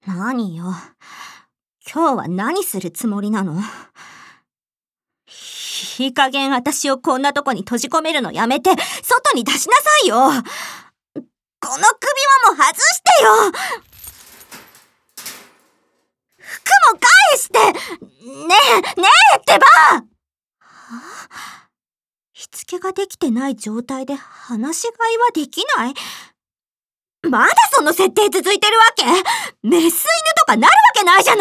何よ。今日は何するつもりなの？いい加減私をこんなとこに閉じ込めるのやめて、外に出しなさいよ。この首輪も外してよ。服も返して。ねえってば。しつけができてない状態で話し飼いはできない？まだその設定続いてるわけ？メス犬とかなるわけないじゃない。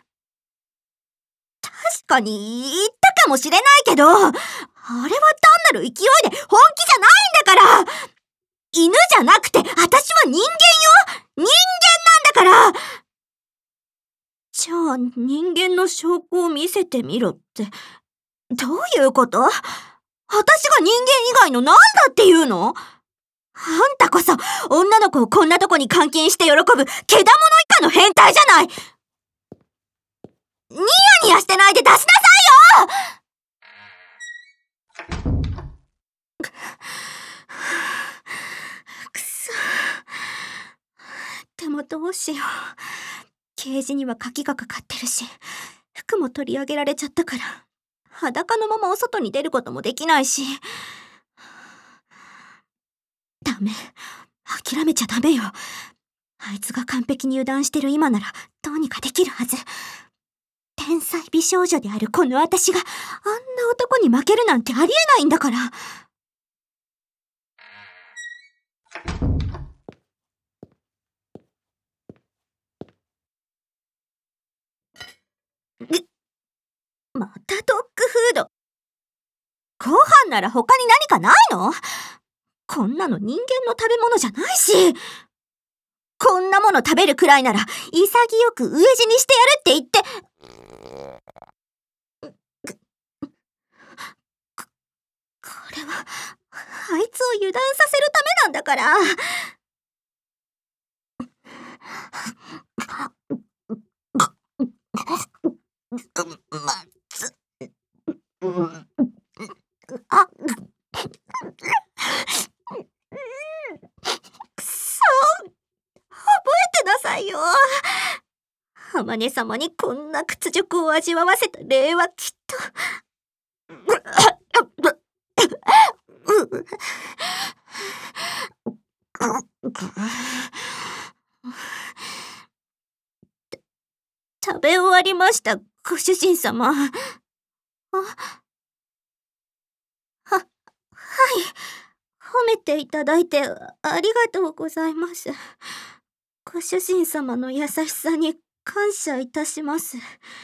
確かに言ったかもしれないけど、あれは単なる勢いで本気じゃないんだから。犬じゃなくて私は人間よ。人間なんだから。じゃあ人間の証拠を見せてみろってどういうこと？私が人間以外のなんだっていうの？あんたこそ女の子をこんなとこに監禁して喜ぶけだもの以下の変態じゃない。ニヤニヤしてないで出しなさいよ。くそ。でもどうしよう。ケージには鍵がかかってるし、服も取り上げられちゃったから裸のままお外に出ることもできないし。ダメ。諦めちゃダメよ。あいつが完璧に油断してる今ならどうにかできるはず。天才美少女であるこの私があんな男に負けるなんてありえないんだから。またドッグフード。ご飯なら他に何かないの？こんなの人間の食べ物じゃないし。こんなもの食べるくらいなら潔く飢え死にしてやるって言って。これはあいつを油断させるためなんだから。あくそ、覚えてなさいよ。天音様にこんな屈辱を味わわせた礼はきっと。食べ終わりました、ご主人様。はい。褒めていただいてありがとうございます。ご主人様の優しさに感謝いたします。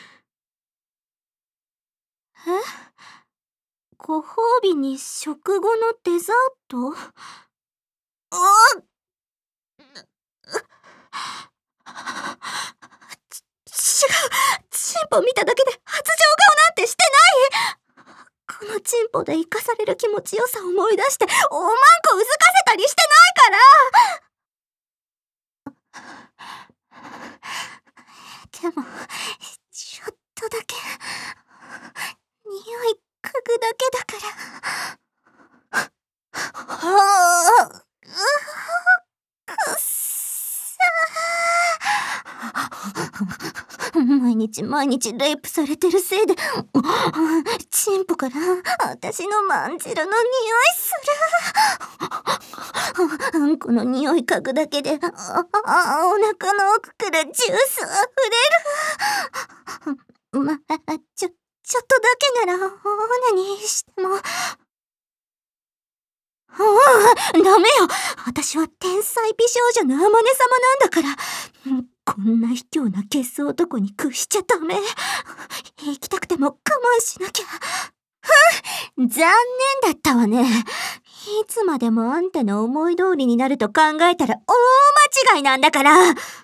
ご褒美に食後のデザート？違う。チンポ見ただけで発情顔なんてしてない。このチンポで生かされる気持ちよさを思い出しておまんこうずかせたりしてないから。でもちょっとだけ匂い嗅ぐだけだから。くっさー。毎日レイプされてるせいでチンポから私のまんじるの匂いする。あんこの匂い嗅ぐだけでお腹の奥からジュースあふれる。ちょっとだけならオナニーしても。ダメよ。私は天才美少女の天音様なんだから。こんな卑怯なゲス男に屈しちゃダメ。生きたくても我慢しなきゃ。残念だったわね。いつまでもあんたの思い通りになると考えたら大間違いなんだから。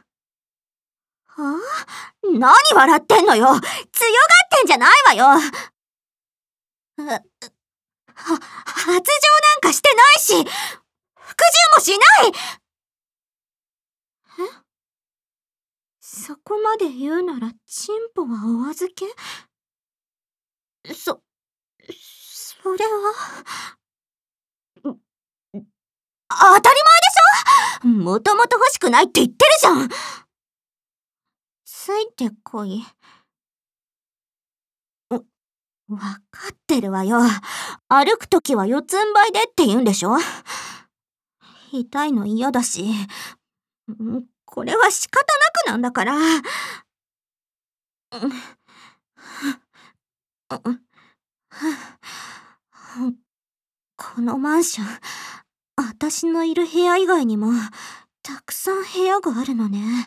何笑ってんのよ。強がってんじゃないわよ。発情なんかしてないし、服従もしない。そこまで言うならチンポはお預け？それは当たり前でしょ。もともと欲しくないって言ってるじゃん。 ついてこい。わかってるわよ。歩くときは四つん這いでって言うんでしょ。痛いの嫌だし、これは仕方なくなんだから。このマンション、私のいる部屋以外にも、たくさん部屋があるのね。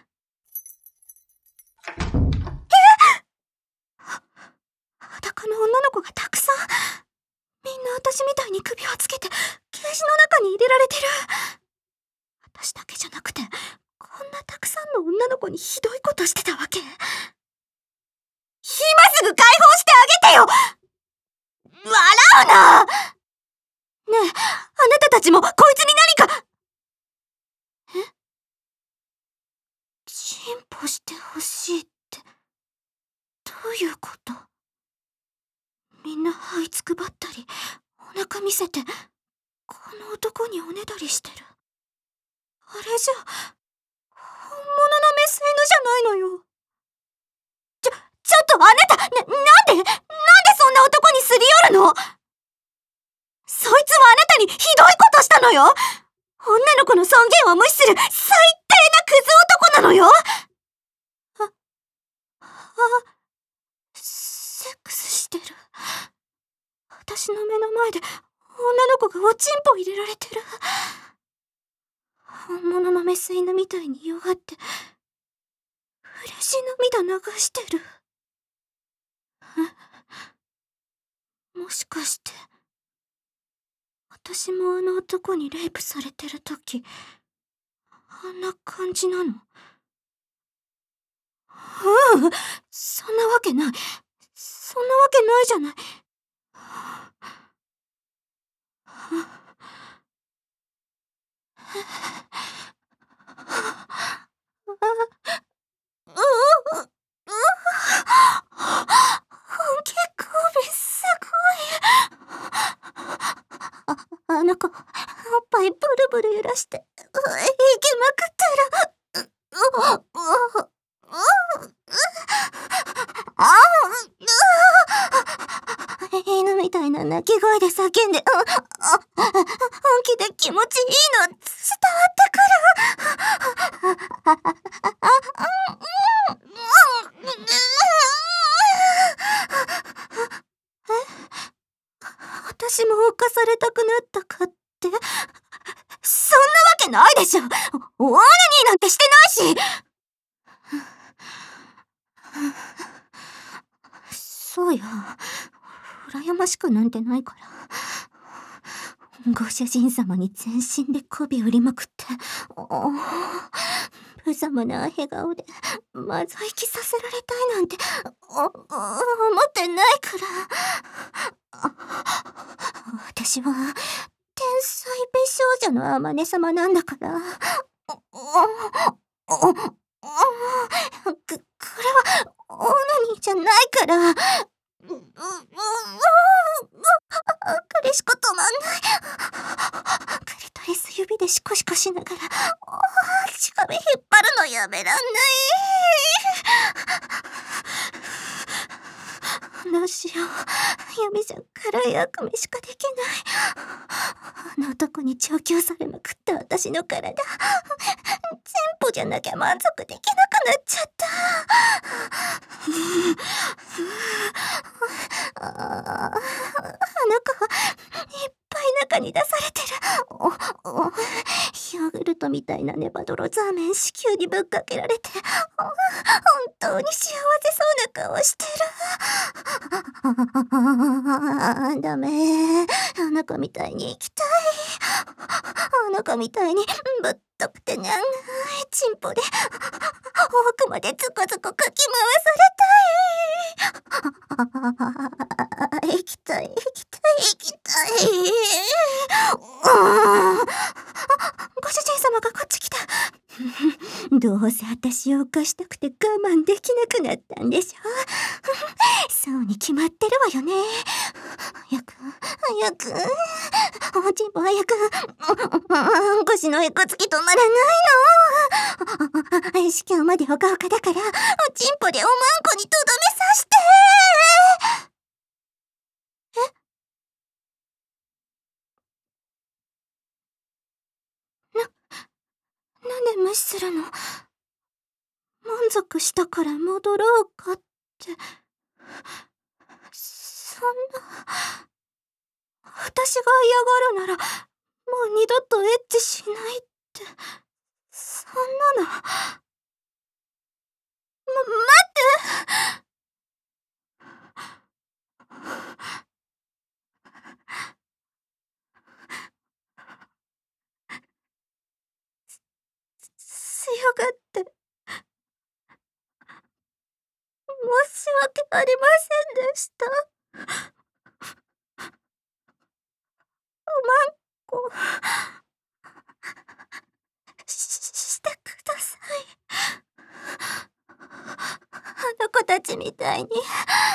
裸の女の子がたくさん。みんな私みたいに首をつけて、ケージの中に入れられてる。私だけじゃなくて、こんなたくさんの女の子にひどいことしてたわけ。今すぐ解放してあげてよ。笑うな。ねえ、あなたたちもこいつに何か。進歩してほしいって、どういうこと？みんな這いつくばったり、お腹見せて、この男におねだりしてる。あれじゃ、本物のメス犬じゃないのよ。ちょっとあなた、なんでそんな男にすり寄るの？そいつはあなたにひどいことしたのよ。女の子の尊厳を無視する最低なクズ男なのよ。セックスしてる。私の目の前で女の子がおちんぽ入れられてる。本物のメス犬みたいに弱って嬉し涙流してる。もしかして私もあの男にレイプされてる時あんな感じなの？そんなわけない。そんなわけないじゃない。本気交尾すごい。あの子、おっぱいブルブル揺らして、いきまくってる。犬みたいな鳴き声で叫んで、本気で気持ちいいの伝わってくる。私も犯されたくなったかって？そんなわけないでしょ。オナニーなんてしてないし。そうよ。羨ましくなんてないから。ご主人様に全身で媚び売りまくって、無様な笑顔でまずいきさせられたいなんて思ってないから。私は天才美少女のあまね様なんだから。これはオナニーじゃないから。彼しか止まんない。クリトリス指でシコシコしながら乳首引っ張るのやめらんない。どうしよう。指じゃ辛い悪夢しかできない。あの男に調教されまくった私の体、チンポじゃなきゃ満足できなくなっちゃった。あの子いっぱい中に出されてる。ヨーグルトみたいなネバドロザーメン子宮にぶっかけられて本当に幸せそうな顔してる。ダメ。あの子みたいに生きたい。あの子みたいにぶっとくて長いチンポで奥までズコズコかき回されたい。行きたい。ご主人様がこっち来た。どうせ私を犯したくて我慢できなくなったんでしょ。そうに決まってるわよね。早くおちんぽ早く。腰のへこつき止まらないの。 死境までほかほかだから、おちんぽでおまんこにとどめさして。なんで無視するの？満足したから戻ろうかって。そんな。私が嫌がるなら、もう二度とエッチしないって。そんなの。待って。強がって。申し訳ありませんでした。おまんこ、してください。あの子たちみたいに、私も、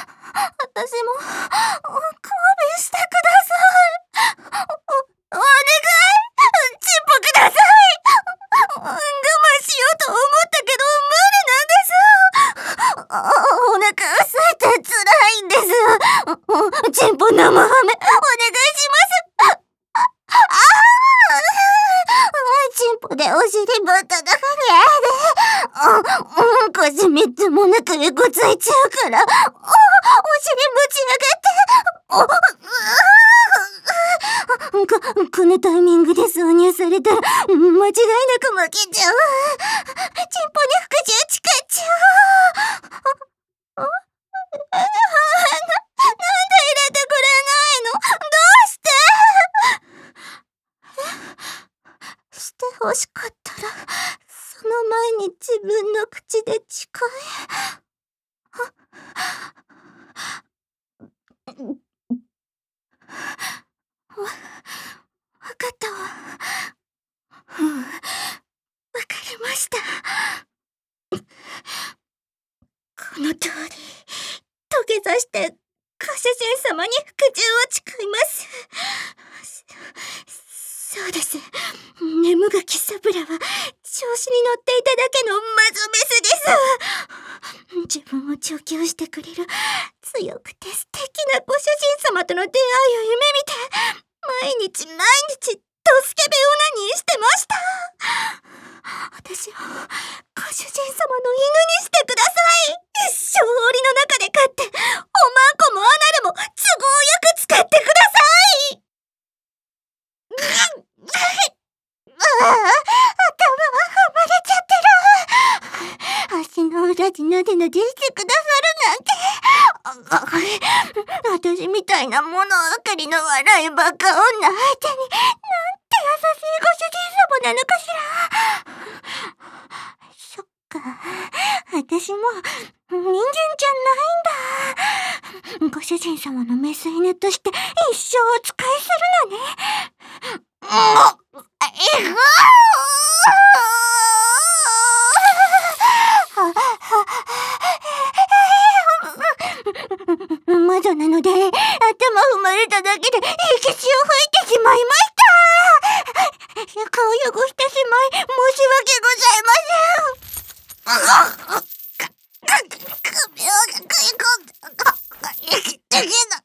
交尾してください。お願い、チンポください。我慢しようと思ったけど、無理なんです。お腹空いて辛いんです。チンポ生ハメ、お願いします。チンポでお尻ぶっただかり腰3つもなくエコついちゃうから、お尻ぶち上げて、このタイミングで挿入されたら間違いなく負けちゃう。チンポに服従誓っちゃう。なんで入れてくれないの？どうして？して欲しかったら、その前に自分の口で誓え。わかったわ。わかりました。この通り、土下座してご主人様に服従を誓います。そうです。眠がきサブラは調子に乗っていただけのマゾメスです。自分を調教してくれる強くて素敵なご主人様との出会いを夢見て、毎日ドスケベオナニーしてました。私をご主人様の犬にしてください。一生檻の中で飼って、おまんこもアナルも都合よく使ってください。頭がはまれちゃってる。足の裏地なでなでしてくださるなんて。私みたいな物分かりの笑いバカ女相手に、なんて優しいご主人様なのかしら。そっか、私も人間じゃないんだ。ご主人様のメス犬として一生お仕えするのね。魔女なので、頭踏まれただけで息血を吹いてしまいました。顔汚してしまい、申し訳ございません。首を食い込んで、息できない。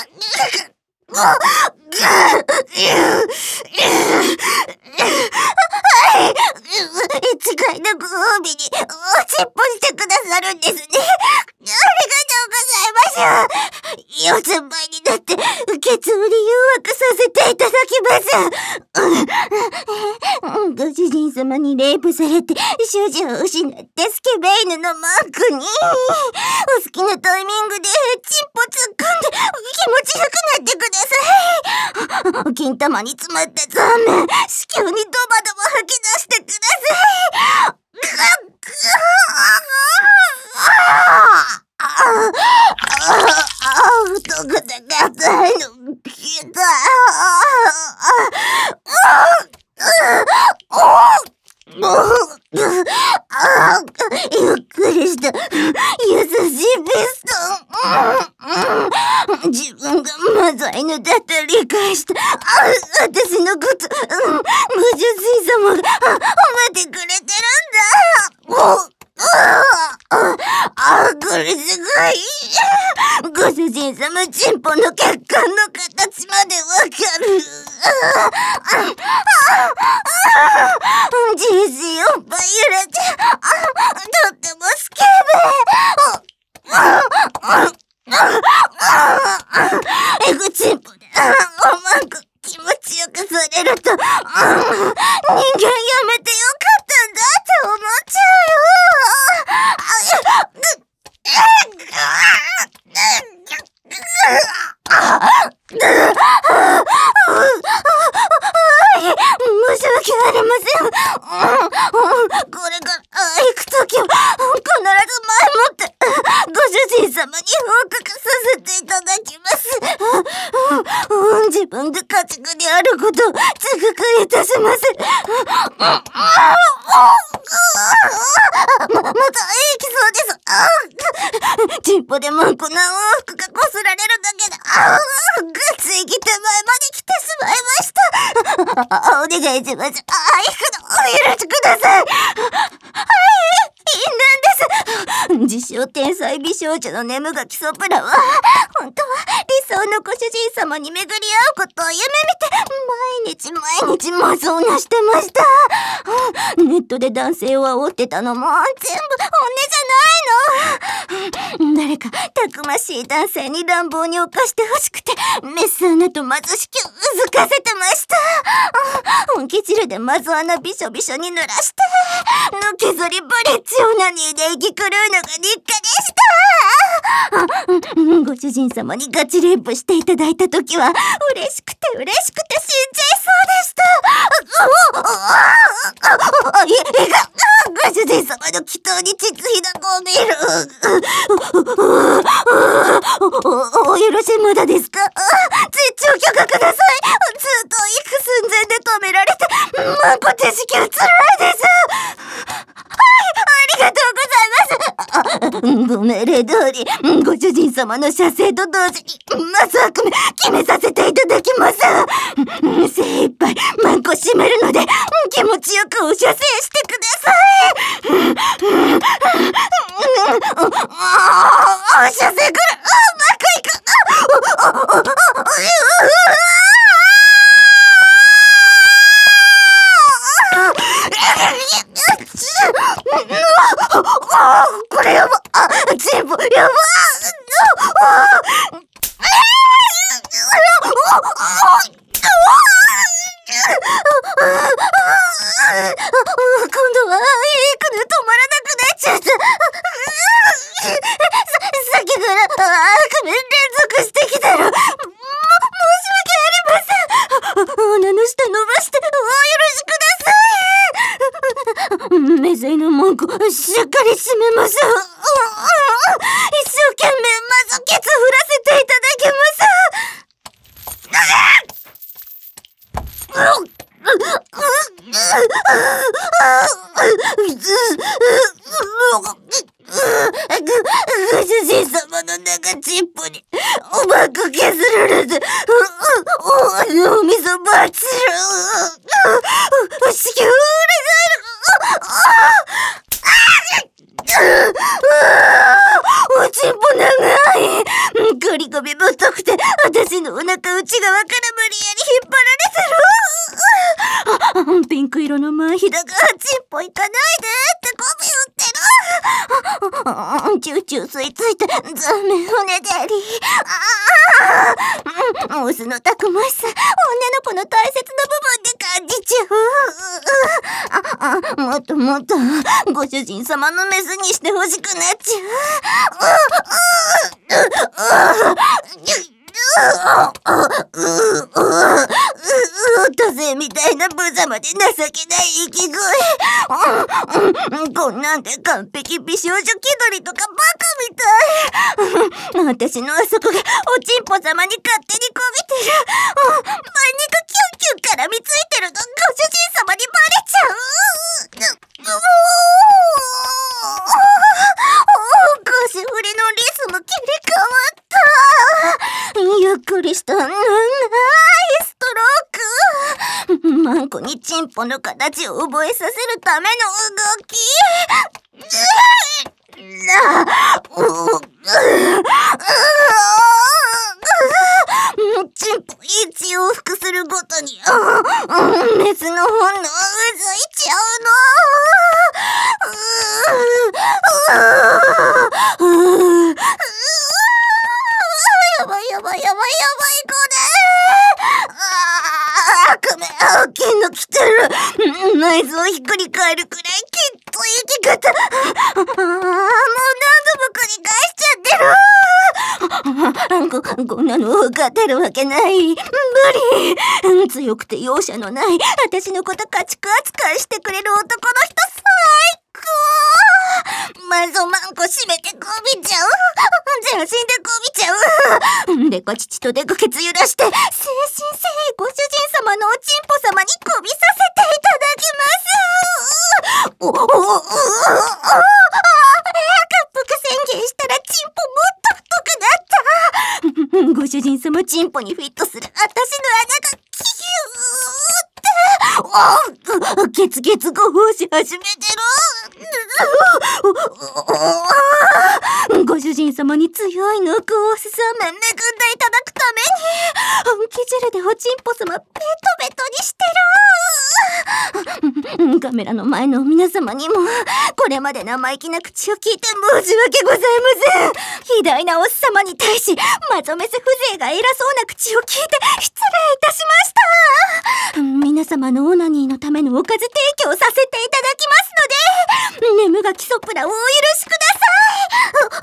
使いのご褒美におしっぽしてくださるんですね。ありがとうございます。四つん這いになってケツを誘惑させていただきます。ご主人様にレイプされて主人を失ってスケベ犬のマークに、お好きなタイミングでチンポ突っ込んで気持ちよくなってください。金玉に詰まったザーメン、子宮にドバドバ吐き出してください。太くて硬いのきた。ゆっくりした優しいピストン。自分がマザ犬だって理解した私のこと、ご主人様が褒めてくれてるんだ。 これすごい。ご主人様チンポの血管の形までわかる。じいじいおっぱい揺れて、とってもスケベ。エグチンポでおまんこ気持ちよくされると、人間やめてよかったんだって思っちゃうよ。申し訳ありません。これから行くときは必ず前もってご主人様に報告させていただきます。自分で家畜にあることを自覚いたします。また行きそうです。チンポでもんこ何往復かこすられるだけでついぎ手前まで来てしまいました。お願いします。行くのお許しください。なんです。自称天才美少女のネムガキソプラは本当は理想のご主人様に巡り合うことを夢見て毎日妄想なしてました。ネットで男性を煽ってたのも全部本音じゃないの。誰かたくましい男性に乱暴に犯してほしくてメス穴とマズ式をうずかせてました。本気汁でマズ穴びしょびしょに濡らしてのけぞりブリッジオナニーで生き狂うのが日課でした。ご主人様にガチレイプしていただいた時は嬉しくて死んじゃいそうでした。ご主人様の祈祷に実費な子を見る。お許し無駄ですか？絶頂許可ください。ずっと行く寸前で止められてマンコ手子宮つらいです。ありがとうございます。ご命令通りご主人様の射精と同時にマスワクメ決めさせていただきます。精一杯マンコ締めるので気持ちよくお射精してください。お射精くる。うまくいく。これやば。全部やば。今度は行くの止まらなくなっちゃった。さっきから連続してきたら申し訳ありません。女の下伸ばしてお許しください。目線の文句しっかり締めます。一生懸命まずケツ振らせていただきます。ご主人様の中チンポにうまく削られておみそばちる。子宮裏おちんぽ長い。刈り込みぶっとくて私のお腹内側から無理やり引っ張られてる。ピンク色のマンヒダがチンポ行かないでってゴミ売ってる。チューチュー吸いついて残念おねだり。オスのたくましさ女の子の大切な部分で感じちゃう。もっともっとご主人様のメスにしてほしくなっちゃう。土星みたいな無様で情けない息声。こんなんで完璧美少女気取りとかバカみたい。私のあそこがおちんぽ様に勝手にこびてる。肉キュンキュン絡みついてるのご主人様にバレちゃう。腰振りのリズム切り替わった。ゆっくりした長いストローク。マンコにチンポの形を覚えさせるための動き。 り返るくらいきつい生き方。もう何度も繰り返しちゃってる。こんなの勝てるわけない。無理。強くて容赦のない、私のこと家畜扱いしてくれる男の人最高。マゾマンコ締めてこびちゃう。全身でこびちゃう。デコ乳とデコケツ揺らして、誠心誠意ご主人様のおちんぽ様にこびさせていただきます。滑腹宣言したらチンポもっと太くなった。ご主人様チンポにフィットする私の穴がキューって。ケツケツご奉仕始めてる。ご主人様に強いノックをすさめ恵んでいただくために、本気汁でおちんぽ様ベトベトにしてる。カメラの前の皆様にも、これまで生意気な口を聞いて申し訳ございません。偉大なおっさまに対し、まとめせ風情が偉そうな口を聞いて失礼いたしました。皆様のオナニーのためのおかず提供させていただきますので、眠がきそプラをお許しください。ご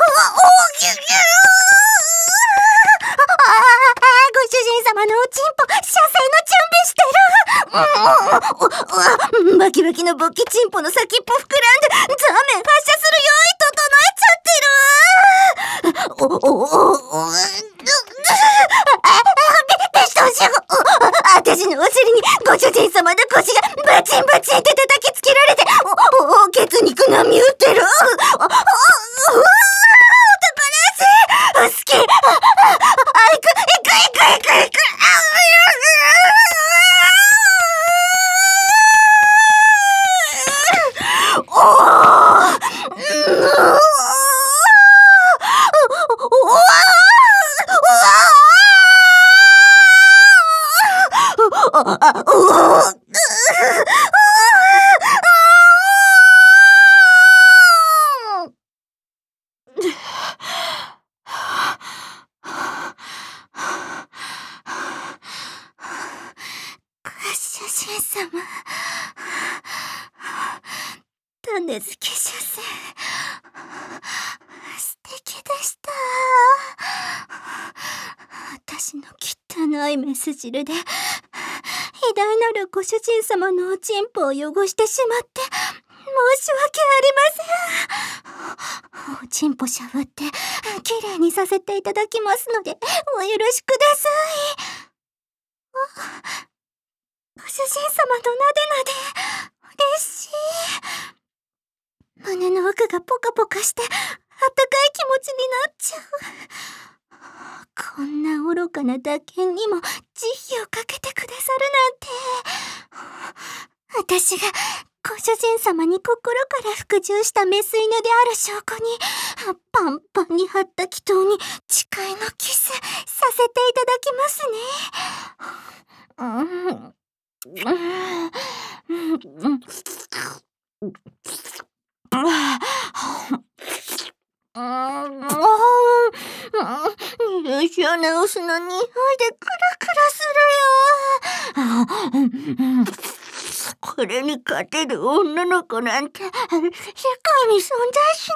主人様のおちんぽ、射精の準備してる。バキバキの勃起チンポの先っぽ膨らんで、ザーメン発射する用意整えちゃってる。私のお尻にご主人様の腰がバチンバチンって叩きつけられて、ケツ肉波打ってる。男らしい。好き。行く。主人様、種付け射精、素敵でした。私の汚いメス汁で、偉大なるご主人様のおちんぽを汚してしまって、申し訳ありません。おちんぽしゃぶって、きれいにさせていただきますので、お許しください。ご主人様のなでなで、嬉しい。胸の奥がポカポカして、あったかい気持ちになっちゃう。こんな愚かな打鍵にも慈悲をかけてくださるなんて。私がご主人様に心から服従したメス犬である証拠に、パンパンに張った祈祷に誓いのキスさせていただきますね。優秀なオスの匂いでクラクラするよ。これに勝てる女の子なんて世界に存在し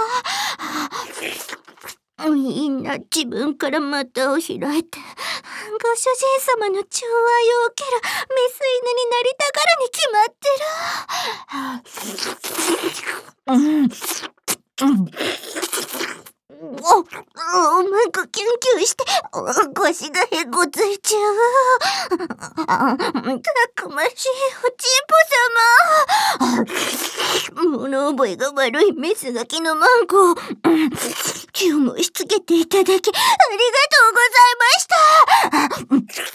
ないわ。みんな自分から股を開いて、ご主人様の寵愛を受けるメス犬になりたがるに決まってる。うまくキュンキュンして腰がへこついちゃう。たくましいおちんぽ様。物覚えが悪いメスガキのマンコを注文しつけていただきありがとうございました。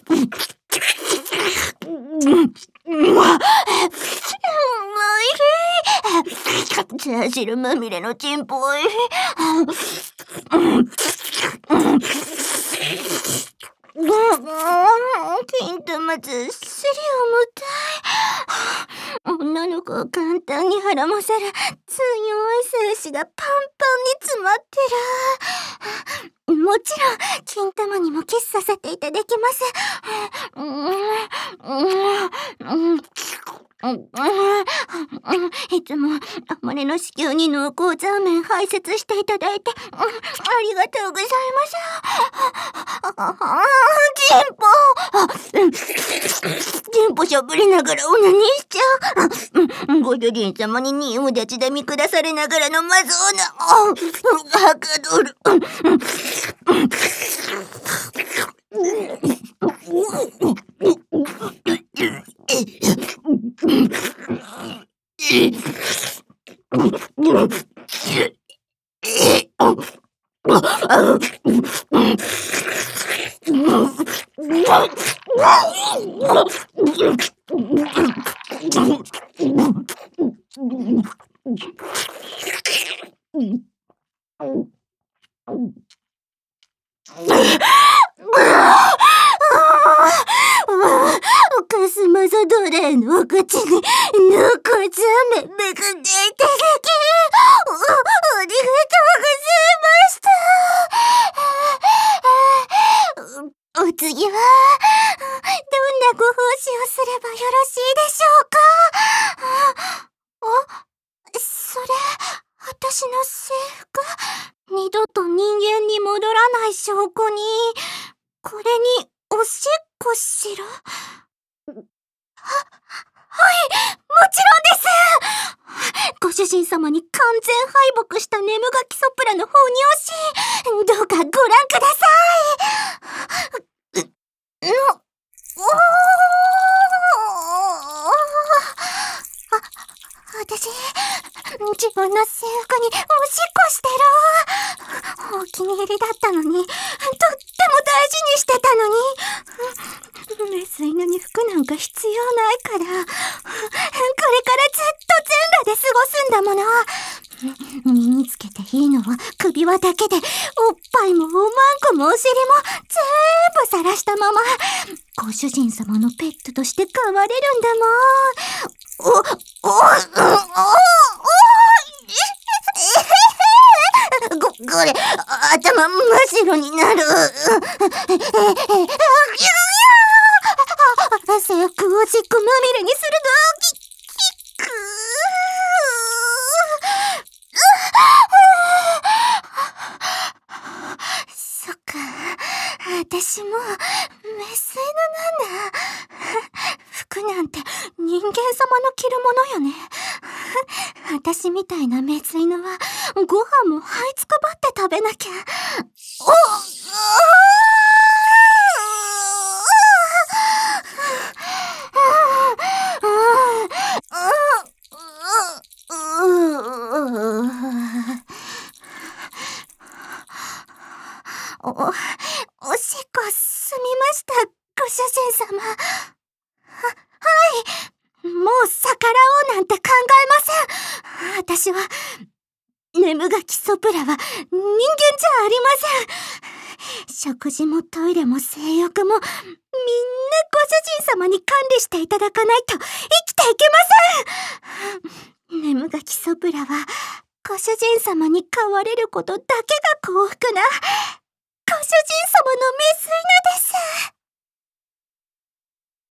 チャーシルまみれのチンポおい。金玉ずっすり重たい。女の子を簡単にはらませる強い精子がパンパンに詰まってる。もちろん金玉にもキスさせていただきます。 いつも己の子宮に濃厚ザーメン排泄していただいて、ありがとうございます。チンポしゃぶりながらオナニーしちゃう。ご主人様に仁王立ちで見下されながらのまずおな、はかどる。かすまそ奴隷のお口に濃厚ザーメンめくんでいただき、ありがとうございました。お次は、どんなご奉仕をすればよろしいでしょうか。それ、私の制服、二度と人間に戻らない証拠に、これにおしっこしろ。はい、もちろんです。ご主人様に完全敗北したネムガキソプラの放尿シーン、どうかご覧ください。私、自分の制服におしっこしてる。お気に入りだったのに、とっても大事にしてたのに。メス犬に服なんか必要ないから、これからずっと全裸で過ごすんだもの。身につけていいのは首輪だけで、おっぱいもおまんこもお尻も全部晒したまま、ご主人様のペットとして飼われるんだもん。これ、頭真っ白になる。制服をしっこまみれにするの、そっか、私もメス犬なんだ。服なんて人間様の着るものよね。私みたいなメス犬はご飯も這いつくばって食べなきゃ。おしっこ済みました、ご主人様。はい、もう逆らおうなんて考えません。私は、ネムガキソプラは人間じゃありません。食事もトイレも性欲も、みんなご主人様に管理していただかないと生きていけません。ネムガキソプラは、ご主人様に飼われることだけが幸福な、ご主人様のメス犬です。